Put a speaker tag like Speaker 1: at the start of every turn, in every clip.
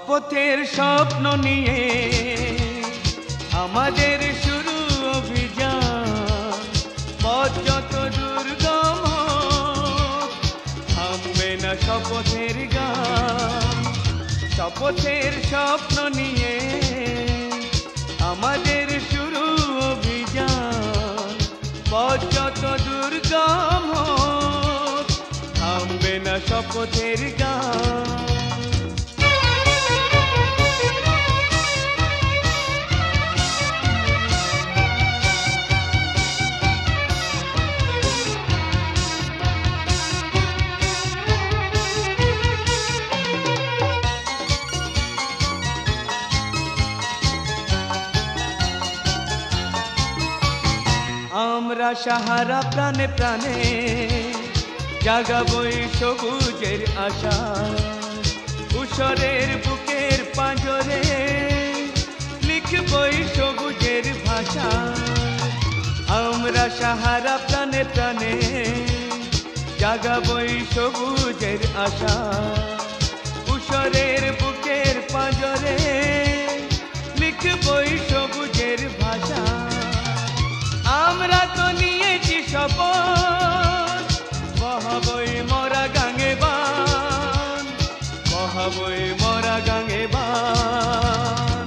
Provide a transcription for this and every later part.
Speaker 1: শপথের স্বপ্ন নিয়ে আমাদের শুরু অভিযান। পথ যত দুর্গম হোক, থামবে না শপথের গান। শপথের স্বপ্ন নিয়ে আমাদের শুরু অভিযান। পথ যত দুর্গম হোক, থামবে না শপথের গান। আমরা সাহারা প্রাণে প্রাণে জাগাবই সবুজের আশা। উষরের বুকের পাঁজরে লিখবই সবুজের ভাষা। আমরা সাহারা প্রাণে প্রাণে জাগাবই সবুজের আশা। উষরের বুকের পাঁজরে লিখবই সবুজের ভাষা। আমরা তো নিয়েছি শপথ, বহাবই মরা গাঙে বান, বহাবই মরা গাঙে বান।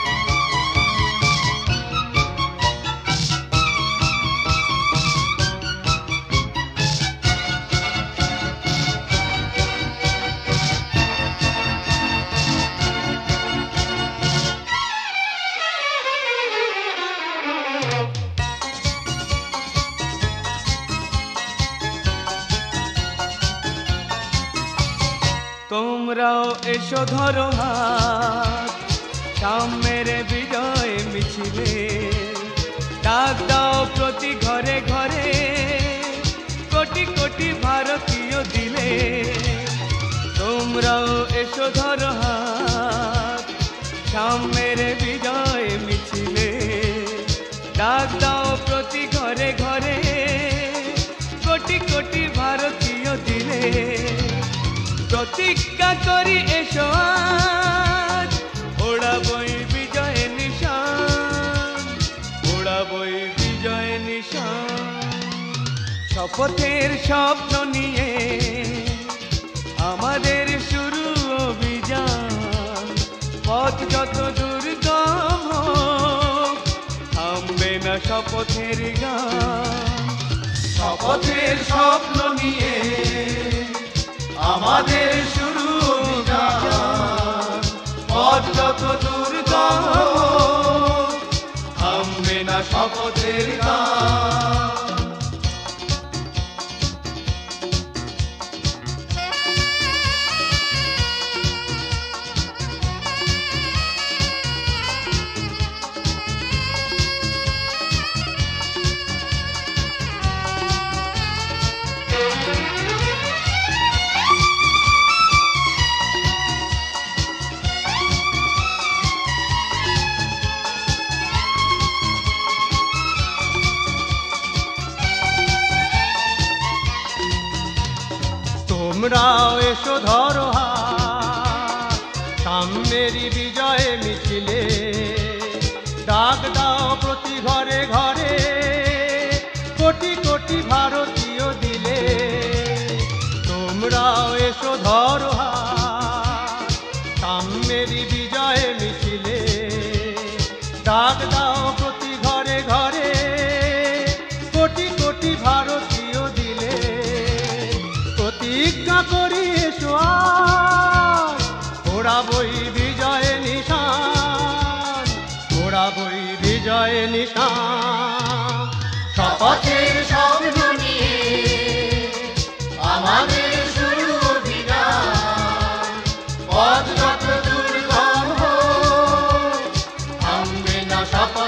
Speaker 1: তোমরাও এসো ধরো হাত, সাম্যের বিজয় মিছিলে। ডাক দাও প্রতি ঘরে ঘরে, কোটি কোটি ভারতীয় দিলে। তোমরাও এসো ধরো হাত, সাম্যের বিজয় মিছিলে। ডাক দাও প্রতি ঘরে ঘরে, কোটি কোটি ভারতীয় দিলে। প্রতিজ্ঞা করি এসো আজ, ওড়াবই বিজয় নিশান, ওড়াবই বিজয় নিশান। শপথের স্বপ্ন নিয়ে আমাদের শুরু অভিযান। পথ যত দুর্গম হোক, থামবে না শপথের গান। শপথের স্বপ্ন নিয়ে আমাদের শুরু অভিযান। পথ যত দুর্গম হোক, থামবে না শপথের গান। তোমরাও এসো ধরো হাত, সাম্যেরই বিজয় মিছিলে। ডাক দাও প্রতি ঘরে ঘরে, কোটি কোটি ভারতীয় দিলে। তোমরাও এসো ধরো হাত, সাম্যেরই বিজয় মিছিলে। ডাক দাও প্রতি ঘরে ঘরে, কোটি কোটি ভারতীয় দিলে। প্রতিজ্ঞা করি এসো আজ, ওড়াবই বিজয় নিশান, ওড়াবই বিজয় নিশান।
Speaker 2: শপথের স্বপ্ন নিয়ে আমাদের শুরু অভিযান। পথ যত দুর্গম হোক, থামবে না শপথ